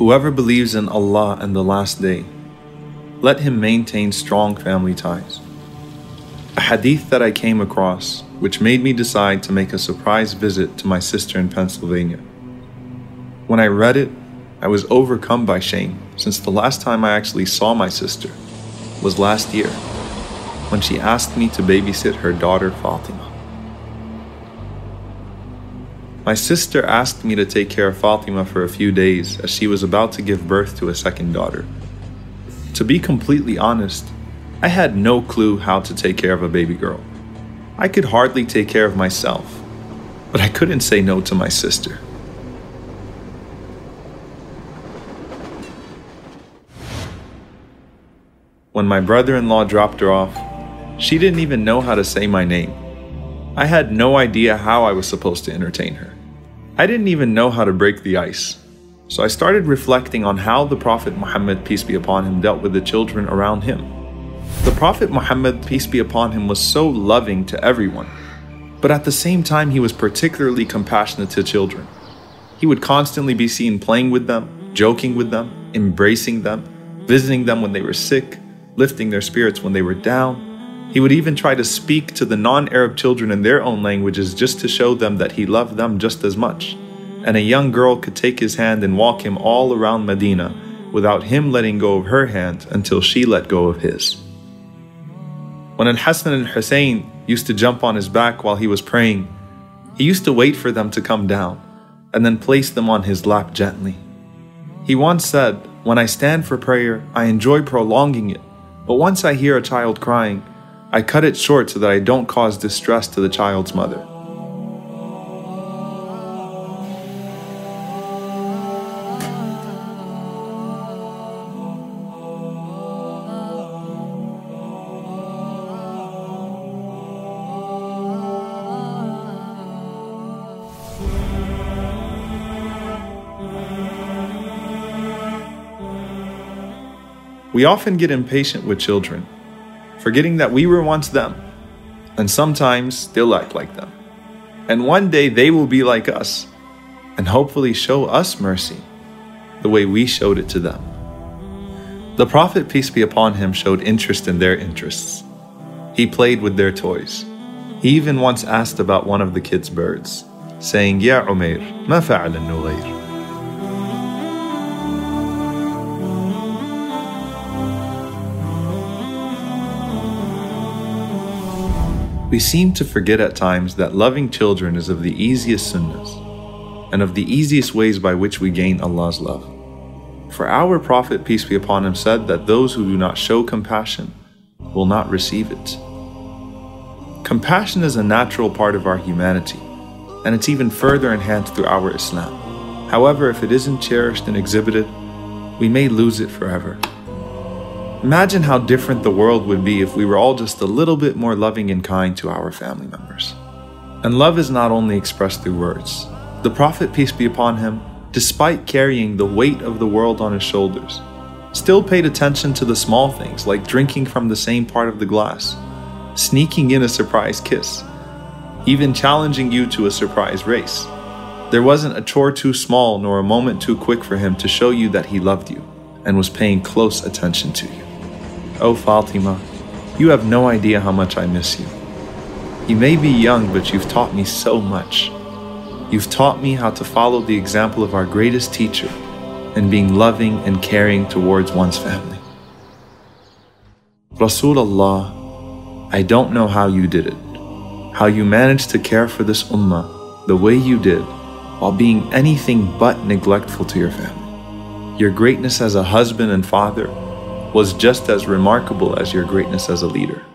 Whoever believes in Allah and the Last Day, let him maintain strong family ties. A hadith that I came across, which made me decide to make a surprise visit to my sister in Pennsylvania. When I read it, I was overcome by shame, since the last time I actually saw my sister was last year, when she asked me to babysit her daughter Fatima. My sister asked me to take care of Fatima for a few days as she was about to give birth to a second daughter. To be completely honest, I had no clue how to take care of a baby girl. I could hardly take care of myself, but I couldn't say no to my sister. When my brother-in-law dropped her off, she didn't even know how to say my name. I had no idea how I was supposed to entertain her. I didn't even know how to break the ice. So I started reflecting on how the Prophet Muhammad, peace be upon him, dealt with the children around him. The Prophet Muhammad, peace be upon him, was so loving to everyone, but at the same time he was particularly compassionate to children. He would constantly be seen playing with them, joking with them, embracing them, visiting them when they were sick, lifting their spirits when they were down. He would even try to speak to the non-Arab children in their own languages just to show them that he loved them just as much. And a young girl could take his hand and walk him all around Medina without him letting go of her hand until she let go of his. When Al-Hassan and Hussein used to jump on his back while he was praying, he used to wait for them to come down and then place them on his lap gently. He once said, "When I stand for prayer, I enjoy prolonging it, but once I hear a child crying, I cut it short so that I don't cause distress to the child's mother." We often get impatient with children, forgetting that we were once them, and sometimes still act like them. And one day they will be like us, and hopefully show us mercy the way we showed it to them. The Prophet, peace be upon him, showed interest in their interests. He played with their toys. He even once asked about one of the kids' birds, saying, "Ya Umair, ma fa'al al-Nughayr?" We seem to forget at times that loving children is of the easiest sunnahs and of the easiest ways by which we gain Allah's love. For our Prophet, peace be upon him, said that those who do not show compassion will not receive it. Compassion is a natural part of our humanity, and it's even further enhanced through our Islam. However, if it isn't cherished and exhibited, we may lose it forever. Imagine how different the world would be if we were all just a little bit more loving and kind to our family members. And love is not only expressed through words. The Prophet, peace be upon him, despite carrying the weight of the world on his shoulders, still paid attention to the small things like drinking from the same part of the glass, sneaking in a surprise kiss, even challenging you to a surprise race. There wasn't a chore too small nor a moment too quick for him to show you that he loved you and was paying close attention to you. Oh Fatima, you have no idea how much I miss you. You may be young, but you've taught me so much. You've taught me how to follow the example of our greatest teacher in being loving and caring towards one's family. Rasulullah, I don't know how you did it, how you managed to care for this ummah the way you did while being anything but neglectful to your family. Your greatness as a husband and father was just as remarkable as your greatness as a leader.